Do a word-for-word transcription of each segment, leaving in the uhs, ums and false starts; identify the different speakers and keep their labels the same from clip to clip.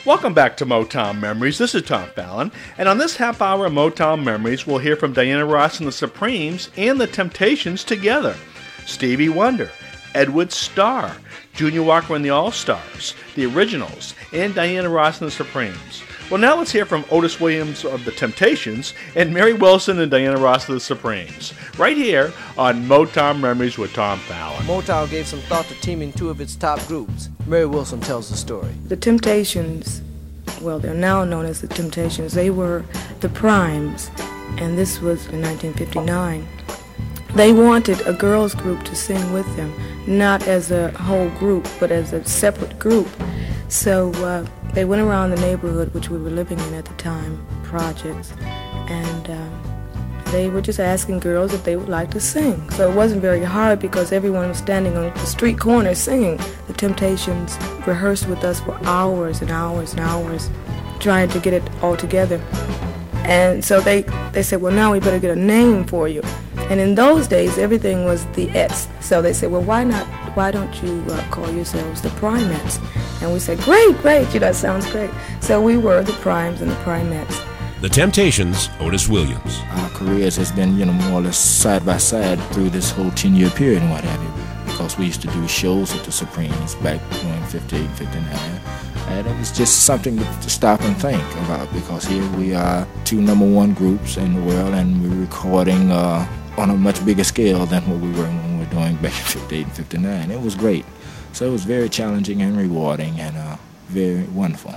Speaker 1: Welcome back to Motown Memories. This is Tom Fallon, and on this half hour of Motown Memories, we'll hear from Diana Ross and the Supremes and the Temptations together, Stevie Wonder, Edward Starr, Junior Walker and the All-Stars, the Originals, and Diana Ross and the Supremes. Well, now let's hear from Otis Williams of the Temptations and Mary Wilson and Diana Ross of the Supremes, right here on Motown Memories with Tom Fallon.
Speaker 2: Motown gave some thought to teaming two of its top groups. Mary Wilson tells the story.
Speaker 3: The Temptations, well, they're now known as the Temptations. They were the Primes, and this was in nineteen fifty-nine. They wanted a girls group to sing with them, not as a whole group, but as a separate group. So uh, they went around the neighborhood, which we were living in at the time, projects, and um, they were just asking girls if they would like to sing. So it wasn't very hard because everyone was standing on the street corner singing. The Temptations rehearsed with us for hours and hours and hours, trying to get it all together. And so they, they said, well, now we better get a name for you. And in those days, everything was the S. So they said, well, why not, why don't you uh, call yourselves the Primettes? And we said, great, great, you know, that sounds great. So we were the Primes and the Primettes.
Speaker 4: The Temptations, Otis Williams.
Speaker 5: Our careers has been, you know, more or less side by side through this whole ten-year period and what have you, because we used to do shows with the Supremes back in fifty-eight, fifty-nine. And it was just something to stop and think about, because here we are, two number one groups in the world, and we're recording uh, on a much bigger scale than what we were when we were doing back in fifty-eight and fifty-nine. It was great. So it was very challenging and rewarding and uh, very wonderful.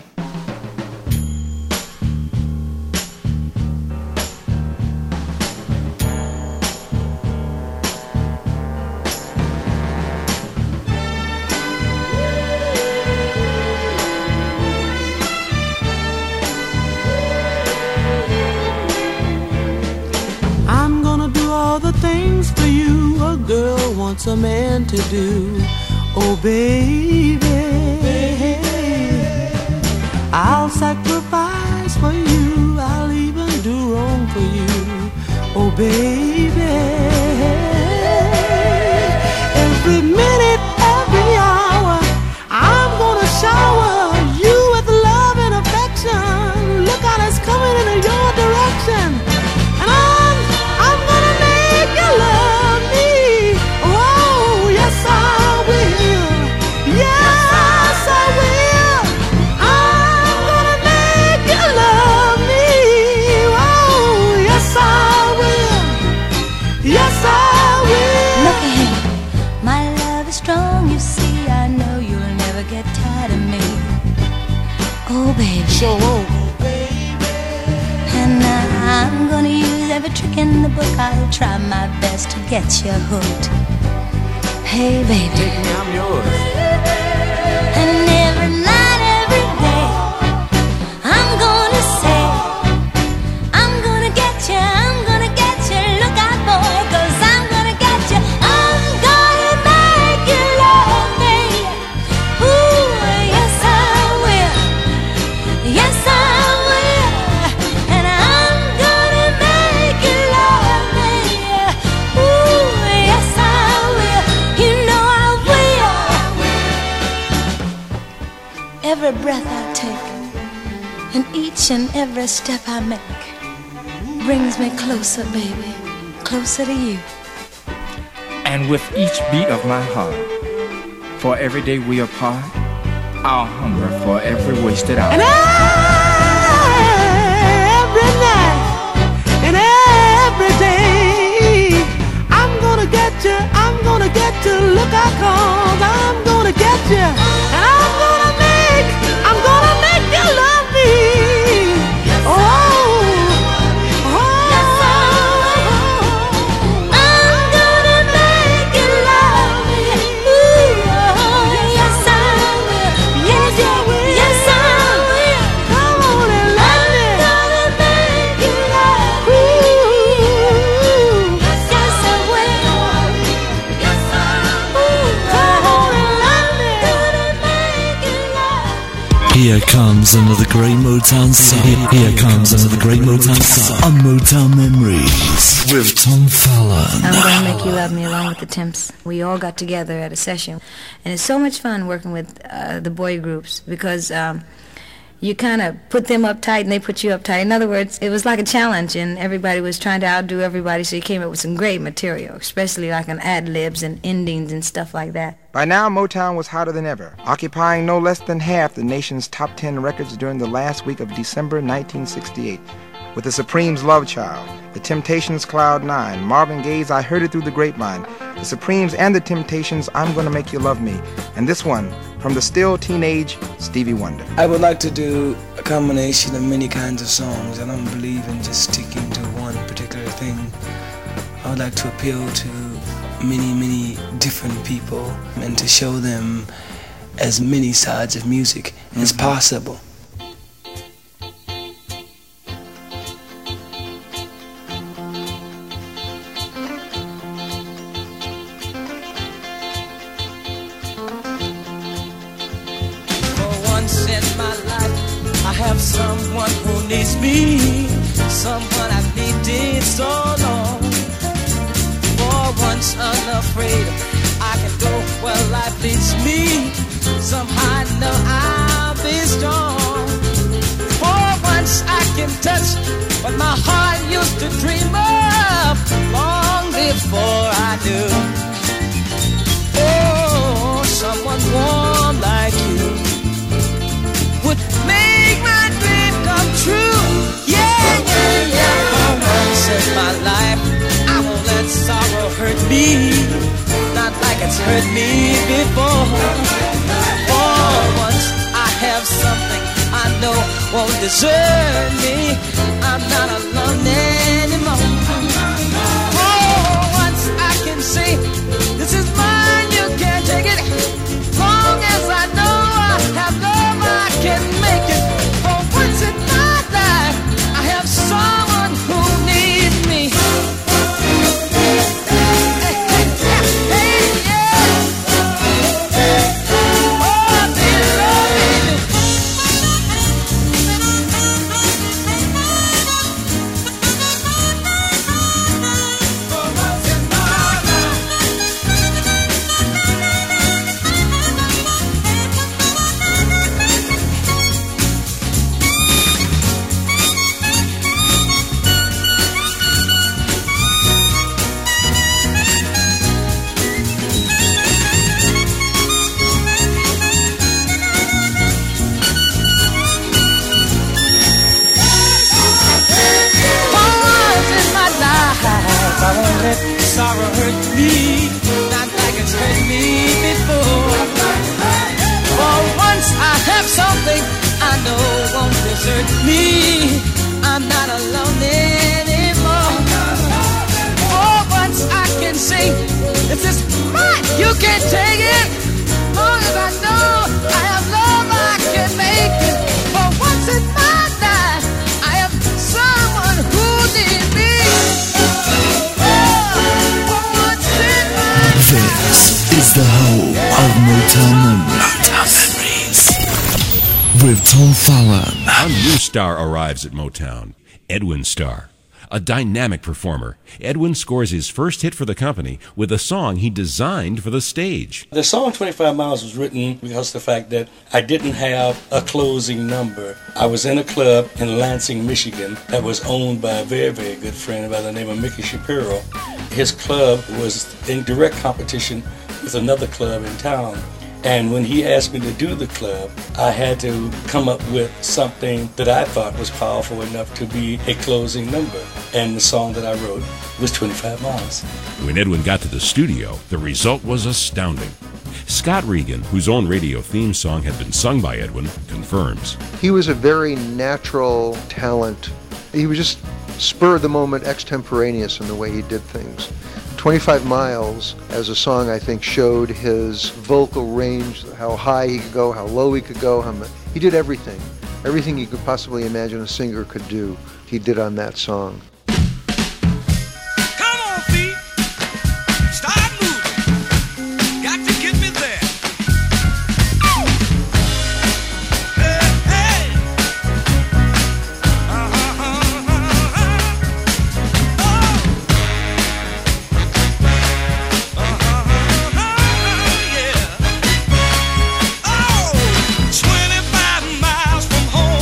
Speaker 6: Things for you a girl wants a man to do. Oh baby, I'll sacrifice for you, I'll even do wrong for you. Oh baby, every minute, every hour, I'm gonna shower you with love and affection. Look out, it's coming in your direction. Love me, oh yes I will, yes I will. I'm gonna make you love me, oh yes I will, yes I will.
Speaker 7: Look ahead, my love is strong, you see. I know you'll never get tired of me. Oh baby,
Speaker 6: so oh
Speaker 7: baby, and I'm gonna use every trick in the book. I'll try my best to get you hooked. Hey baby,
Speaker 6: take me, I'm yours.
Speaker 7: And every night, every day, I'm gonna say, I'm gonna get you, I'm gonna get you. Look out boy, cause I'm gonna get you. I'm gonna make you love me. Ooh, yes I will, yes I will. And I'm gonna make you love me. Ooh, yes I will, you know I will. Every breath I take, and each and every step I make, brings me closer, baby, closer to you.
Speaker 5: And with each beat of my heart, for every day we apart, I'll hunger for every wasted hour.
Speaker 6: And every night, and every day, I'm gonna get you, I'm gonna get you. Look out, cause I'm gonna get you. And I'm gonna make, I'm gonna make you love me. Oh, oh,
Speaker 7: I'm gonna make you love me. Ooh, oh, yes I will, yes I will, yes I will.
Speaker 6: come on and love me.
Speaker 7: I'm gonna make you love me.
Speaker 6: Ooh,
Speaker 7: Yes I will, yes I will.
Speaker 6: come on and love me.
Speaker 7: Gonna make you love me.
Speaker 8: Here comes another great Motown song. Here comes another great Motown song on Motown Memories with Tom Fallon.
Speaker 9: I'm Gonna Make You Love Me along with the Temps. We all got together at a session, and it's so much fun working with uh, the boy groups because, um, you kind of put them uptight and they put you uptight. In other words, it was like a challenge, and everybody was trying to outdo everybody, so you came up with some great material, especially like on ad-libs and endings and stuff like that.
Speaker 10: By now, Motown was hotter than ever, occupying no less than half the nation's top ten records during the last week of December nineteen sixty-eight. With the Supremes' Love Child, the Temptations' Cloud Nine, Marvin Gaye's I Heard It Through the Grapevine, the Supremes and the Temptations' I'm Gonna Make You Love Me, and this one from the still teenage Stevie Wonder.
Speaker 11: I would like to do a combination of many kinds of songs. I don't believe in just sticking to one particular thing. I would like to appeal to many, many different people and to show them as many sides of music mm-hmm. as possible.
Speaker 6: Someone who needs me, someone I've needed so long. For once unafraid, I can go where life leads me. Somehow I know I'll be strong. For once I can touch what my heart used to dream of long before I knew. Oh, someone warm like you would make my dream come true. Yeah, yeah, yeah. For once in my life, I won't let sorrow hurt me, not like it's hurt me before. For once I have something I know won't desert me. I'm not alone anymore. For once I can say, this is mine, you can't take it. Long as I know I have love, I can make it. For once in my life, I have someone who needs me. Hey, hey, yeah, hey, yeah. Oh, they love me. For once in my life. I won't let sorrow hurt me, not like it's hurt me before. For once I have something I know won't desert me. I'm not alone anymore. For once I can say, this is mine, you can't take it. Long as I know I have love, I can make it. For once in my life, I have someone who needs me.
Speaker 8: This is the home of Motown Memories. Motown Memories with Tom Fallon.
Speaker 4: A new star arrives at Motown, Edwin Starr. A dynamic performer, Edwin scores his first hit for the company with a song he designed for the stage.
Speaker 12: The song twenty-five miles was written because of the fact that I didn't have a closing number. I was in a club in Lansing, Michigan that was owned by a very, very good friend by the name of Mickey Shapiro. His club was in direct competition with another club in town. And when he asked me to do the club, I had to come up with something that I thought was powerful enough to be a closing number. And the song that I wrote was twenty-five miles.
Speaker 4: When Edwin got to the studio, the result was astounding. Scott Regan, whose own radio theme song had been sung by Edwin, confirms.
Speaker 13: He was a very natural talent. He was just spur of the moment, extemporaneous in the way he did things. twenty-five miles as a song, I think, showed his vocal range, how high he could go, how low he could go. How much. He did everything. Everything you could possibly imagine a singer could do, he did on that song.
Speaker 6: twenty-five miles from home.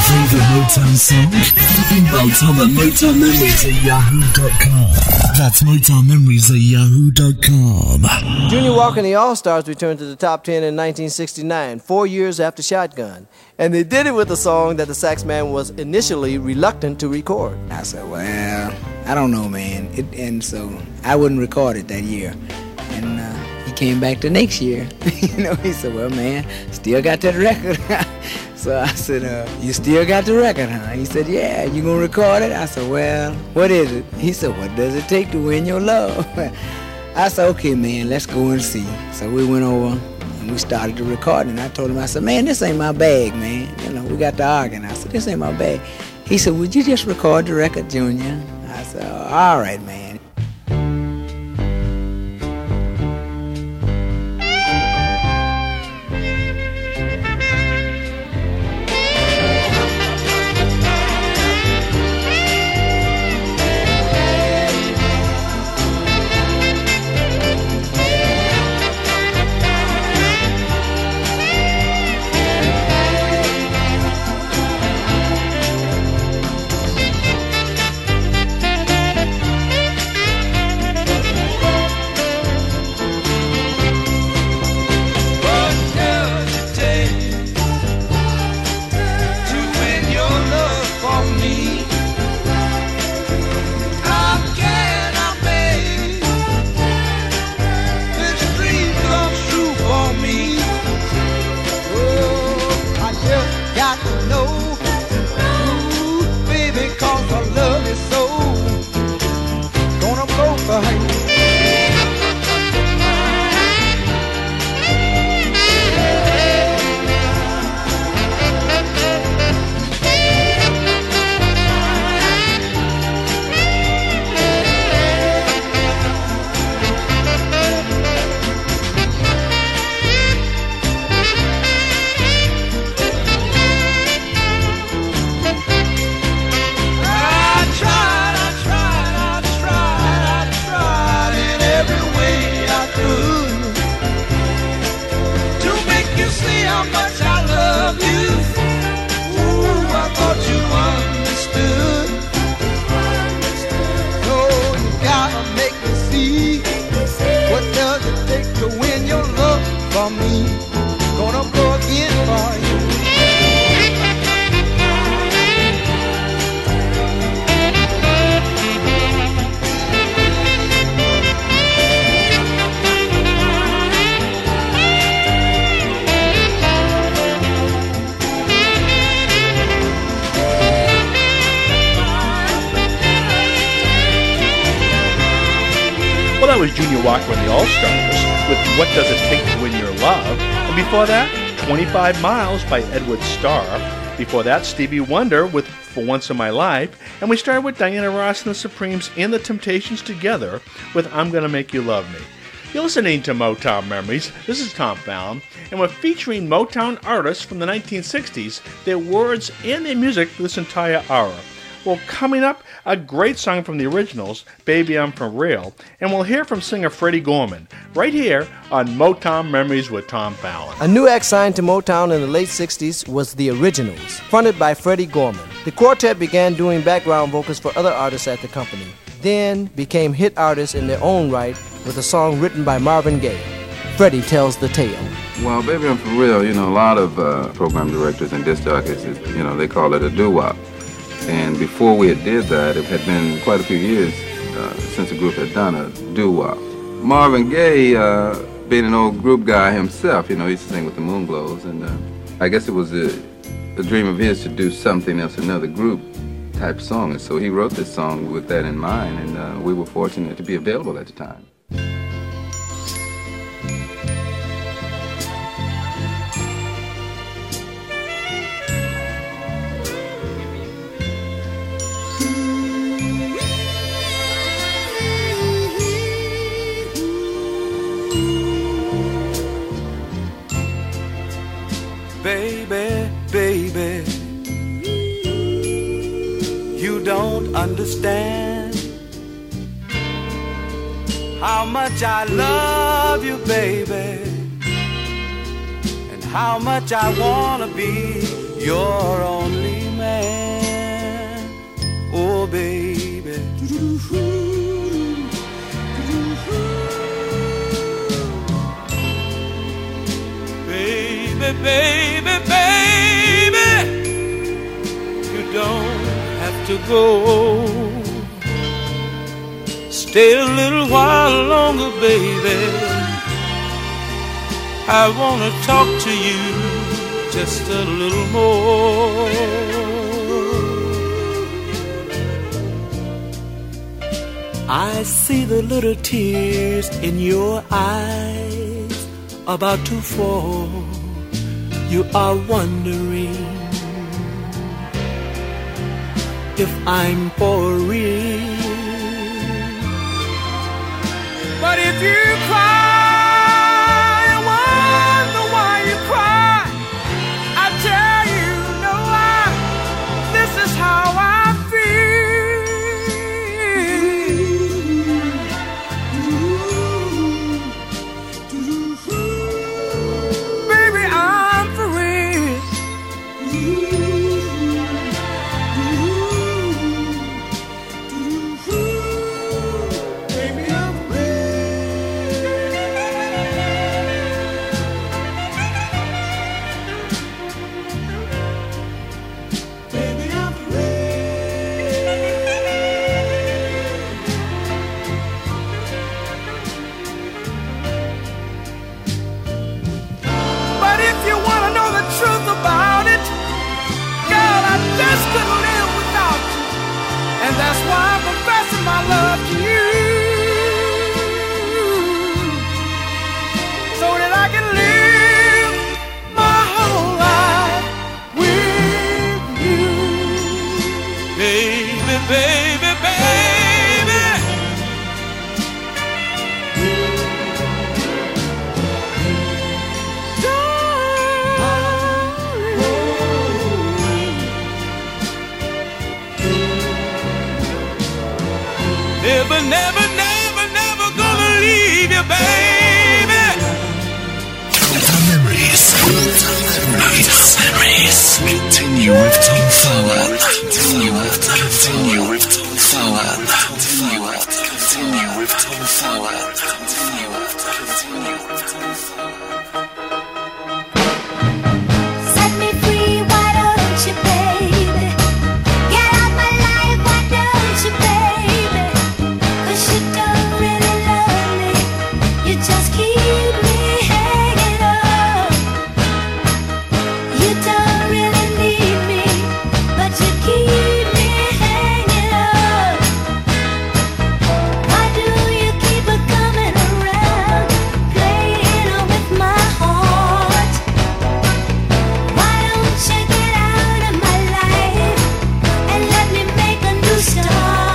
Speaker 8: favorite Motown song? Email Tom at Motown Memories at yahoo dot com. That's Motown Memories at yahoo dot com.
Speaker 2: Junior Walker and the All-Stars returned to the top ten in nineteen sixty-nine, four years after Shotgun. And they did it with a song that the sax man was initially reluctant to record.
Speaker 14: I said, well, I don't know, man. It, and so I wouldn't record it that year. And uh, he came back the next year. You know, he said, well, man, still got that record. So I said, uh, you still got the record, huh? He said, yeah, you gonna record it? I said, well, what is it? He said, what does it take to win your love? I said, okay, man, let's go and see. So we went over and we started the recording. I told him, I said, man, this ain't my bag, man. You know, we got to arguing. I said, this ain't my bag. He said, would you just record the record, Junior? I said, oh, all right, man.
Speaker 1: That was Junior Walker and the All-Stars with What Does It Take to Win Your Love. And before that, twenty-five miles by Edward Starr. Before that, Stevie Wonder with For Once in My Life. And we started with Diana Ross and the Supremes and the Temptations together with I'm Gonna Make You Love Me. You're listening to Motown Memories. This is Tom Fallon, and we're featuring Motown artists from the nineteen sixties, their words and their music for this entire hour. Well, coming up, a great song from the originals, Baby I'm For Real, and we'll hear from singer Freddie Gorman, right here on Motown Memories with Tom Fallon.
Speaker 2: A new act signed to Motown in the late sixties was The Originals, fronted by Freddie Gorman. The quartet began doing background vocals for other artists at the company, then became hit artists in their own right with a song written by Marvin Gaye. Freddie tells the tale.
Speaker 15: Well, Baby I'm For Real, you know, a lot of uh, program directors and disc jockeys, you know, they call it a doo-wop. And before we had did that, it had been quite a few years uh, since the group had done a doo-wop. Marvin Gaye, uh, being an old group guy himself, you know, he used to sing with the Moonglows, and uh, I guess it was a, a dream of his to do something else, another group type song. And so he wrote this song with that in mind, and uh, we were fortunate to be available at the time.
Speaker 6: Baby, baby, you don't understand how much I love you, baby, and how much I wanna be your only man.
Speaker 16: baby, baby, you don't have to go. Stay a little while longer, baby. I wanna talk to you just a little more. I see the little tears in your eyes about to fall. You are wondering if I'm for real. But if you cry, I wonder why you cry. I tell you, no, I, this is how I feel. Baby, I'm for real. Baby, I'm couldn't live without you, and that's why I'm confessing my love to you, so that I can live my whole life with you, baby, baby, baby. Never, never, never, never gonna leave you, baby.
Speaker 8: Motown Memories. Motown Memories. Memories. Continue with Tom Fowler. Continue with Continue with Tom Fowler. Continue with Continue with Tom Fowler. Continue with Continue with Tom Fowler.
Speaker 7: Set me free, why don't you, baby? Get out my life, why don't you, baby? You don't really love me, you just keep me hanging up. You don't really need me, but you keep me hanging up. Why do you keep it coming around, playing with my heart? Why don't you get out of my life and let me make a new start?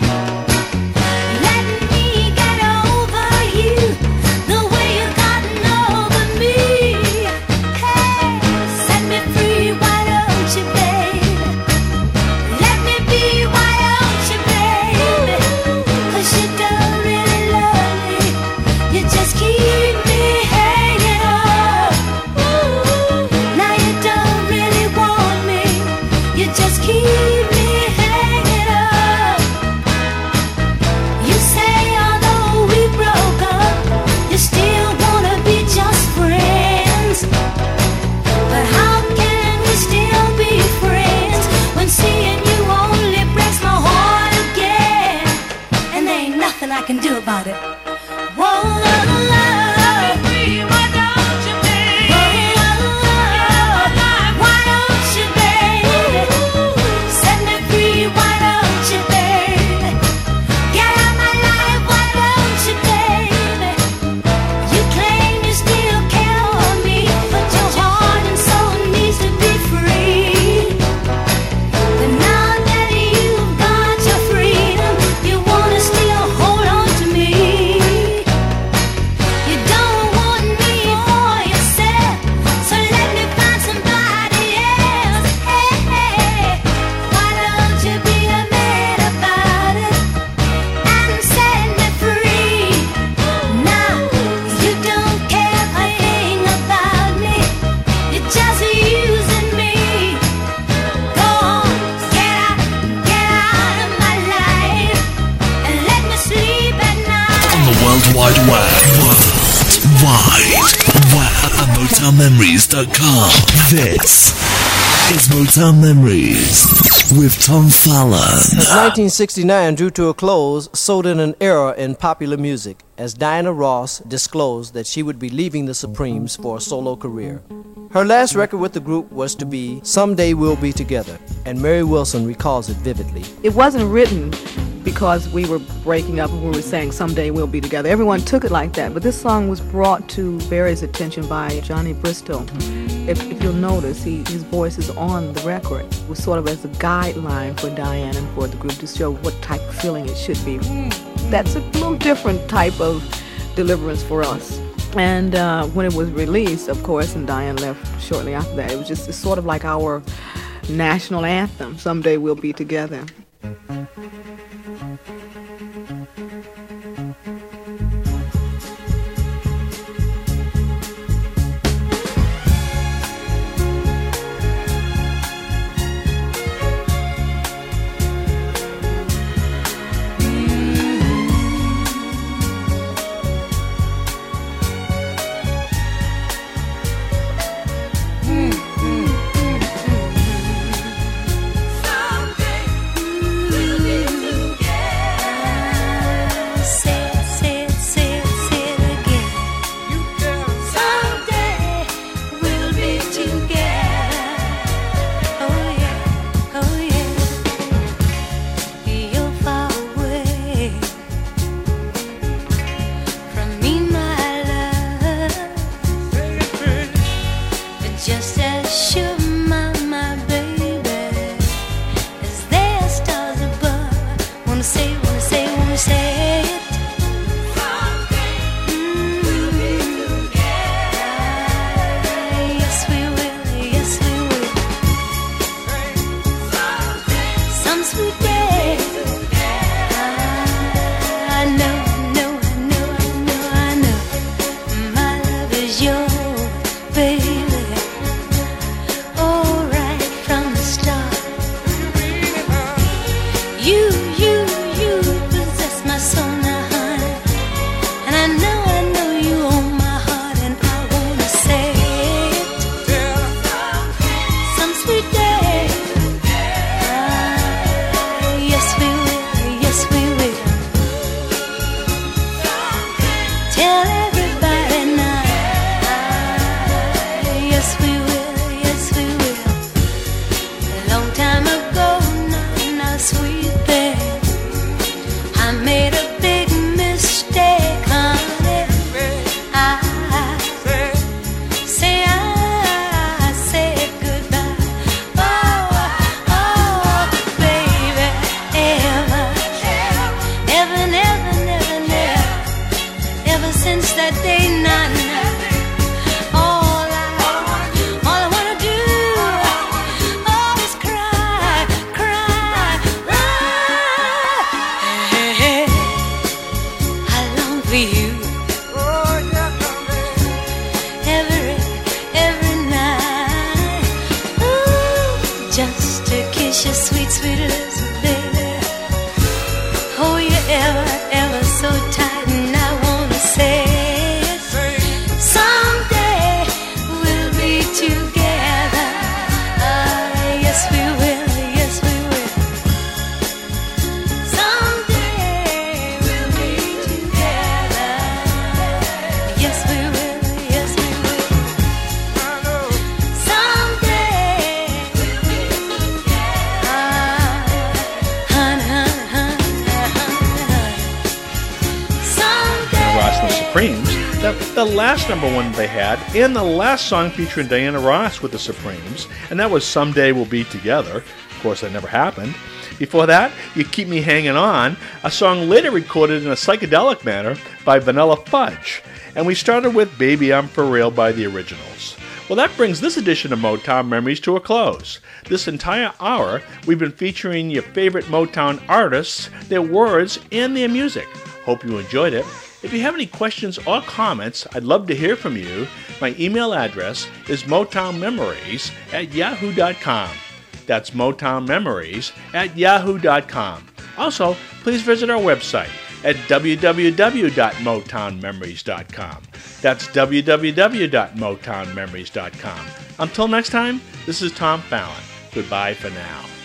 Speaker 7: I can do about it. Whoa, la, la, la. Set me free, why don't you, baby? Why don't you, baby? Set me free, why don't you, baby? Get out my life, why don't you, baby? You claim you still care for me, but your heart and soul needs to be free. But now that you've got your freedom, you wanna still hold on to me. You don't want me for yourself, so let me find somebody else. Hey, hey, why don't you be a man about it and set me free? Now you don't care a thing about me, you're just using me. Go on, get out, get out of my life and let me sleep at night.
Speaker 8: On the World Wide Web. worldwide. Wow, at Motown Memories dot com. This is Motown Memories with Tom Fallon.
Speaker 2: As nineteen sixty-nine drew to a close, so did an era in popular music, as Diana Ross disclosed that she would be leaving the Supremes for a solo career. Her last record with the group was to be Someday We'll Be Together, and Mary Wilson recalls it vividly.
Speaker 17: It wasn't written because we were breaking up and we were saying someday we'll be together. Everyone took it like that, but this song was brought to Barry's attention by Johnny Bristow. If, if you'll notice, he, his voice is on the record. It was sort of as a guideline for Diane and for the group to show what type of feeling it should be. That's a little different type of deliverance for us. And uh, when it was released, of course, and Diane left shortly after that, it was just it's sort of like our national anthem, Someday We'll Be Together.
Speaker 1: The last number one they had, and the last song featuring Diana Ross with the Supremes, and that was Someday We'll Be Together. Of course, that never happened. Before that, You Keep Me Hanging On, a song later recorded in a psychedelic manner by Vanilla Fudge. And we started with Baby I'm For Real by the Originals. Well, that brings this edition of Motown Memories to a close. This entire hour, we've been featuring your favorite Motown artists, their words, and their music. Hope you enjoyed it. If you have any questions or comments, I'd love to hear from you. My email address is motown memories at yahoo dot com. That's motown memories at yahoo dot com. Also, please visit our website, at w w w dot motown memories dot com. That's w w w dot motown memories dot com. Until next time, this is Tom Fallon. Goodbye for now.